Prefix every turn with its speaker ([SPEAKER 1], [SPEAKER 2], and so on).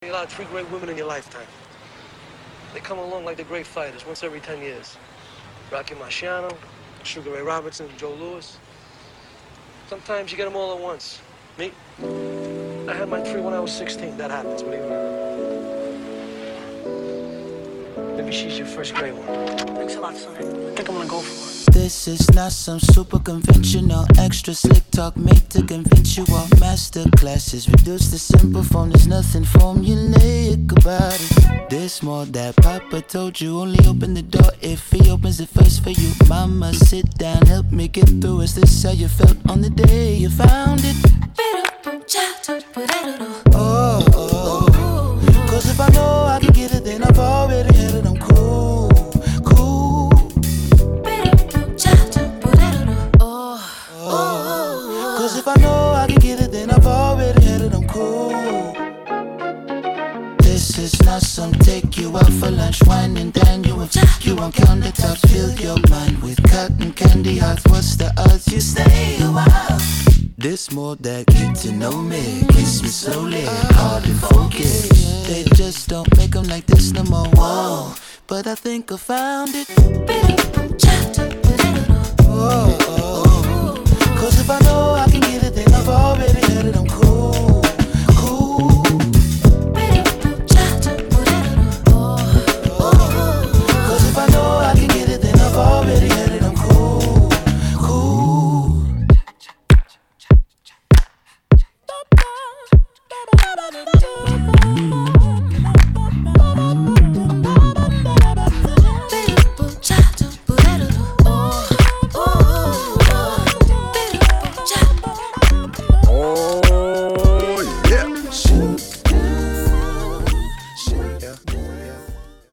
[SPEAKER 1] You got 3 great women in your lifetime. They come along like the great fighters once every 10 years. Rocky Marciano, Sugar Ray Robinson, Joe Louis. Sometimes you get them all at once. Me, I had mine 3 when I was 16. That happens, believe it or not. Maybe she's your first great one. Thanks a lot, son. I think I'm gonna go for it.
[SPEAKER 2] This is not some super conventional extra slick talk made to convince you all. Master classes reduced to simple form. There's nothing formulaic about it. This more that Papa told you. Only open the door if he opens it first for you. Mama, sit down, help me get through. Is this how you felt on the day you found it? Oh, oh, oh. Cause if I know I can get it, then I've already had it. I'm cool, cool. Cause if I know I can get it, then I've already had it, I'm cool. This is not some take you out for lunch, wine and dine you and you on countertops. Fill your mind with cotton candy hearts. What's the odds you stay a while? This more that get to know me. Kiss me slowly, hard and focused. They just don't make them like this no more. Whoa, but I think I found it. Oh, oh. Cause if I know I can get it, then I've already had it, I'm cool, cool. Cause if I know I can get it, then I've already had it, I'm cool, cool.